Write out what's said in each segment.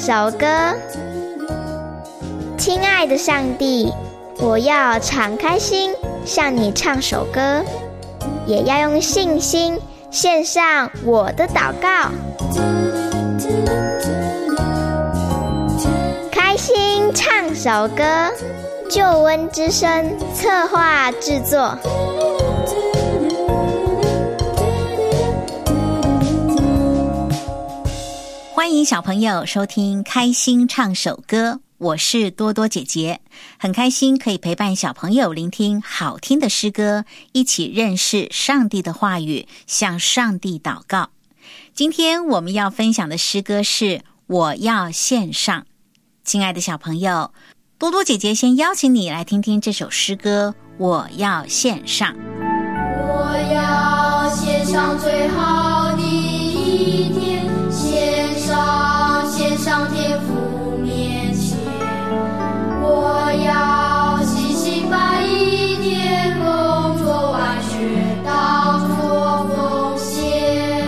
首歌。亲爱的上帝，我要敞开心向你唱首歌，也要用信心献上我的祷告。开心唱首歌，救恩之声策划制作。 欢迎小朋友收听开心唱首歌，我是多多姐姐，很开心可以陪伴小朋友聆听好听的诗歌，一起认识上帝的话语，向上帝祷告。今天我们要分享的诗歌是我要献上。亲爱的小朋友，多多姐姐先邀请你来听听这首诗歌，我要献上。 我要献上最好的一天，献上天父面前，我要细心把一天工作完全当作奉献，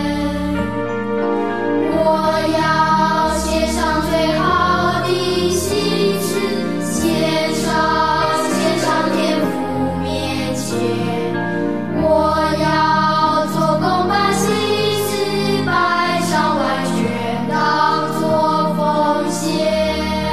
我要献上最好的心事，献上天父面前，我要做工把心思摆上完全当作奉献。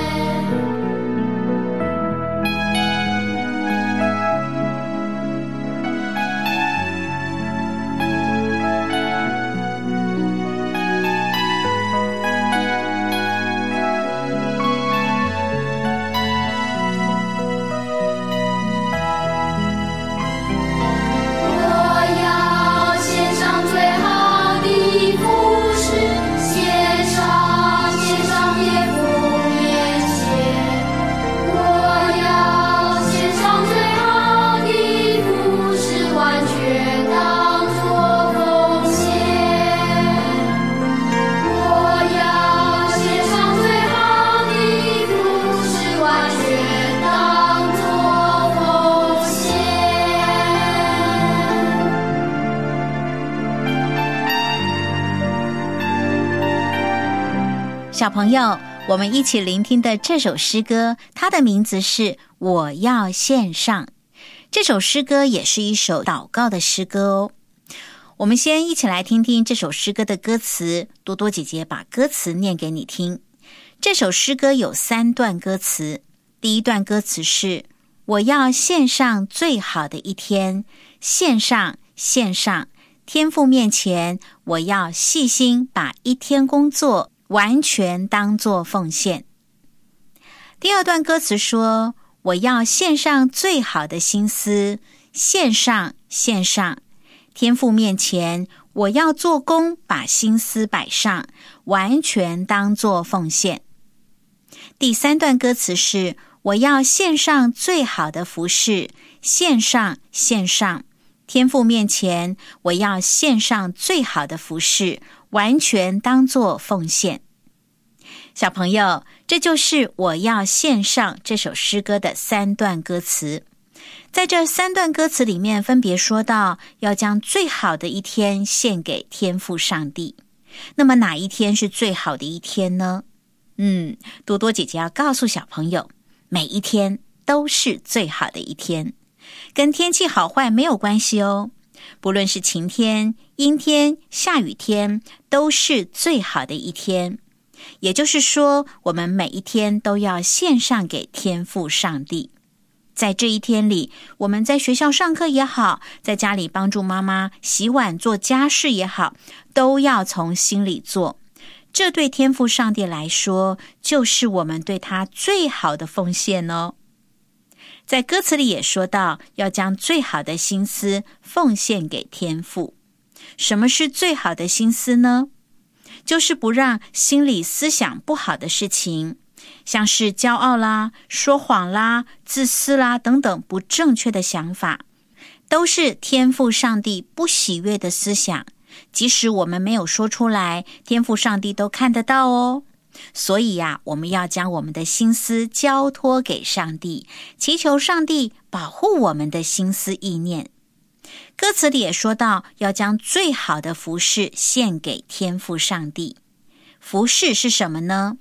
小朋友，我们一起聆听的这首诗歌，它的名字是我要献上。这首诗歌也是一首祷告的诗歌哦。我们先一起来听听这首诗歌的歌词，多多姐姐把歌词念给你听。这首诗歌有3段歌词，第一段歌词是我要献上最好的一天，献上天父面前，我要细心把一天工作完全当作奉献。第二段歌词说，我要献上最好的心思，献上天父面前，我要做工把心思摆上，完全当作奉献。第3段歌词是，我要献上最好的服事，献上天父面前，我要献上最好的服事，完全当作奉献。小朋友，这就是我要献上这首诗歌的3段歌词。在这3段歌词里面，分别说到要将最好的一天献给天父上帝。那么哪一天是最好的一天呢？多多姐姐要告诉小朋友，每一天都是最好的一天，跟天气好坏没有关系哦。不论是晴天、阴天、下雨天，都是最好的一天。也就是说，我们每一天都要献上给天父上帝。在这一天里，我们在学校上课也好，在家里帮助妈妈洗碗做家事也好，都要从心里做。这对天父上帝来说，就是我们对他最好的奉献哦。在歌词里也说到，要将最好的心思奉献给天父。什么是最好的心思呢？就是不让心里思想不好的事情，像是骄傲啦、说谎啦、自私啦等等不正确的想法，都是天父上帝不喜悦的思想。即使我们没有说出来，天父上帝都看得到哦。所以呀，我们要将我们的心思交托给上帝，祈求上帝保护我们的心思意念。歌词里也说到，要将最好的服事献给天父上帝。服事是什么呢？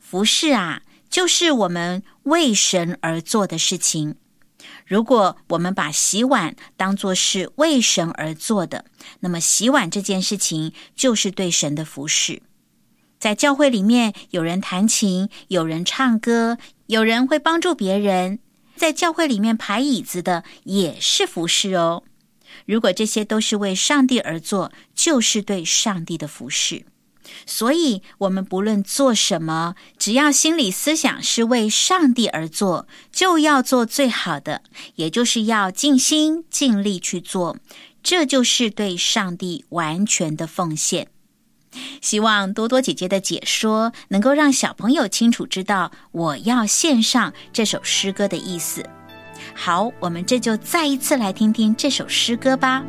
服事啊，就是我们为神而做的事情。如果我们把洗碗当作是为神而做的，那么洗碗这件事情就是对神的服事。在教会里面，有人弹琴，有人唱歌，有人会帮助别人，在教会里面排椅子的也是服事哦。如果这些都是为上帝而做，就是对上帝的服事。所以我们不论做什么，只要心理思想是为上帝而做，就要做最好的，也就是要尽心尽力去做，这就是对上帝完全的奉献。希望多多姐姐的解说能够让小朋友清楚知道我要献上这首诗歌的意思。好，我们这就再一次来听听这首诗歌吧。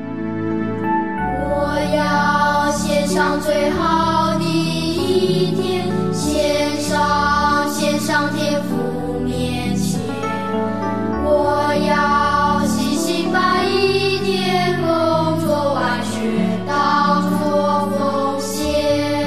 我要献上最好的一天，献上天父面前。我要细心把一天工作完学当作奉献。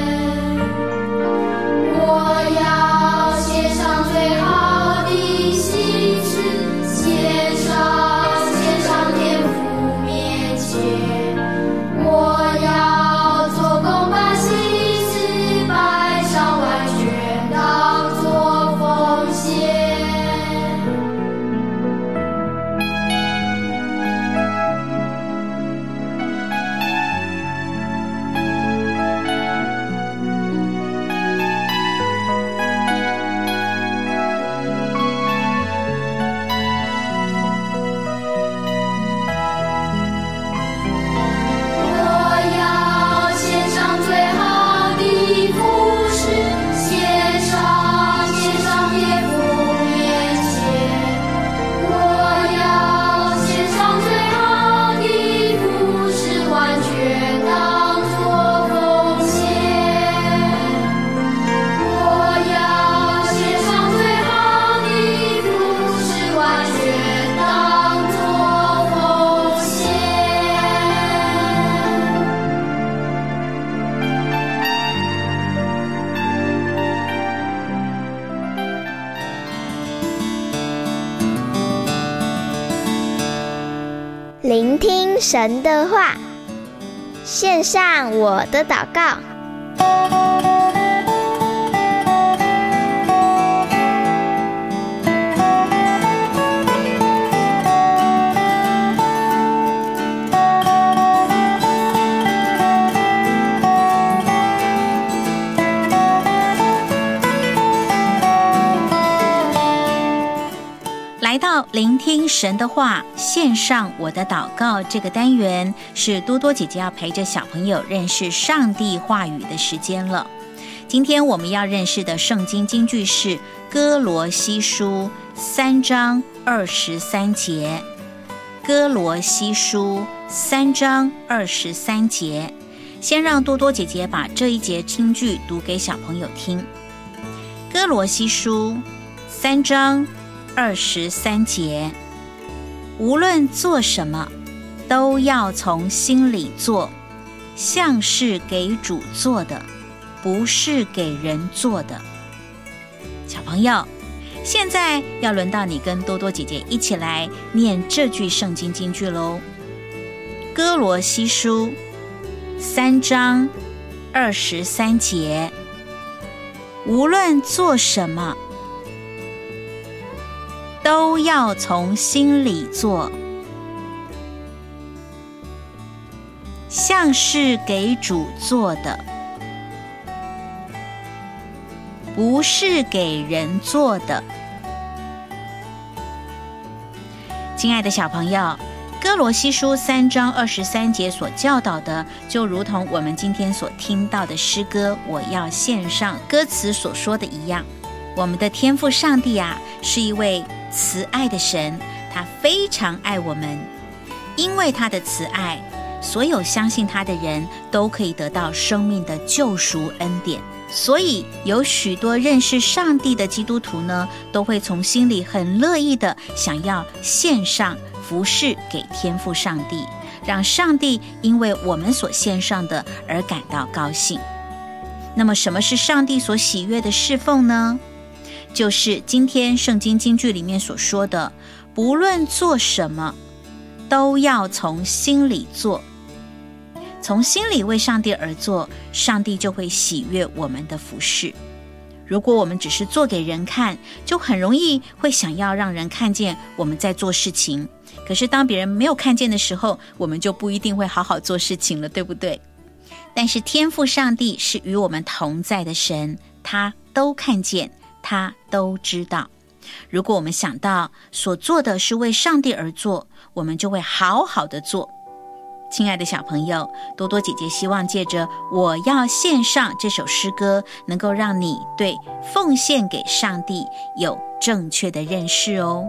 我要献上最好的心志，献上天父面前。我要做工把心思摆上完全当作奉献。 聆听神的话，献上我的祷告。 来到聆听神的话，献上我的祷告这个单元，是多多姐姐要陪着小朋友认识上帝话语的时间了。今天我们要认识的圣经金句是哥罗西书3章23节。哥罗西书3章23节，先让多多姐姐把这一节金句读给小朋友听。哥罗西书3章23节，无论做什么，都要从心里做，像是给主做的，不是给人做的。小朋友，现在要轮到你跟多多姐姐一起来念这句圣经金句咯。哥罗西书3章23节，无论做什么，都要从心里做，像是给主做的，不是给人做的。亲爱的小朋友，哥罗西书3章23节所教导的，就如同我们今天所听到的诗歌我要献上歌词所说的一样，我们的天父上帝啊，是一位慈爱的神，他非常爱我们。因为他的慈爱，所有相信他的人都可以得到生命的救赎恩典。所以有许多认识上帝的基督徒呢，都会从心里很乐意的想要献上服事给天父上帝，让上帝因为我们所献上的而感到高兴。 那么什么是上帝所喜悦的侍奉呢？就是今天圣经金句里面所说的，不论做什么都要从心里做，从心里为上帝而做，上帝就会喜悦我们的服事。如果我们只是做给人看，就很容易会想要让人看见我们在做事情，可是当别人没有看见的时候，我们就不一定会好好做事情了，对不对？但是天父上帝是与我们同在的神，他都看见，他都知道。如果我们想到所做的是为上帝而做，我们就会好好的做。亲爱的小朋友，多多姐姐希望借着我要献上这首诗歌，能够让你对奉献给上帝有正确的认识哦。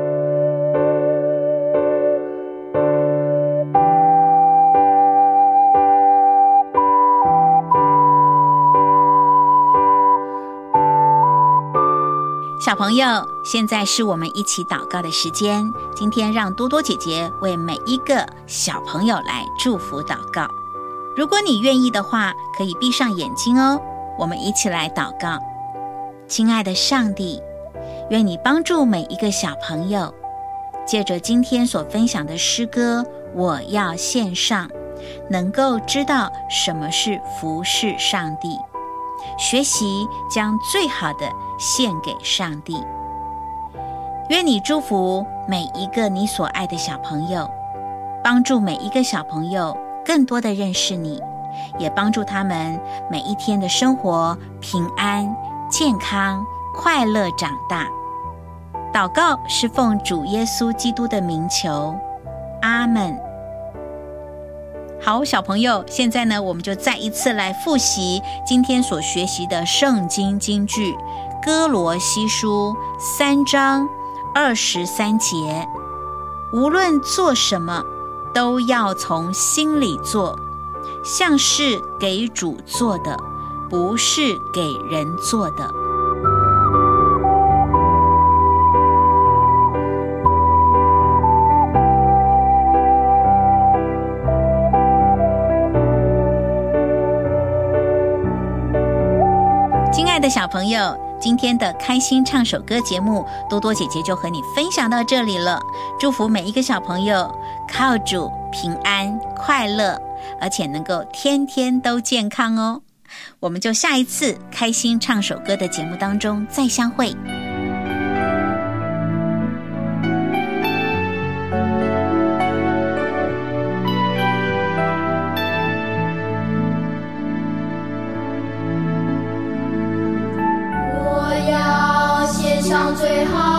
小朋友，现在是我们一起祷告的时间。今天让多多姐姐为每一个小朋友来祝福祷告。如果你愿意的话，可以闭上眼睛哦。我们一起来祷告。亲爱的上帝，愿你帮助每一个小朋友，借着今天所分享的诗歌，我要献上，能够知道什么是服侍上帝，学习将最好的献给上帝。愿你祝福每一个你所爱的小朋友，帮助每一个小朋友更多的认识你，也帮助他们每一天的生活平安、健康、快乐长大。祷告是奉主耶稣基督的名求，阿们。好，小朋友，现在呢，我们就再一次来复习今天所学习的圣经金句，哥罗西书3章23节，无论做什么，都要从心里做，像是给主做的，不是给人做的。亲爱的小朋友，今天的开心唱首歌节目，多多姐姐就和你分享到这里了。祝福每一个小朋友靠主平安快乐，而且能够天天都健康哦。我们就下一次开心唱首歌的节目当中再相会。 我要献上最好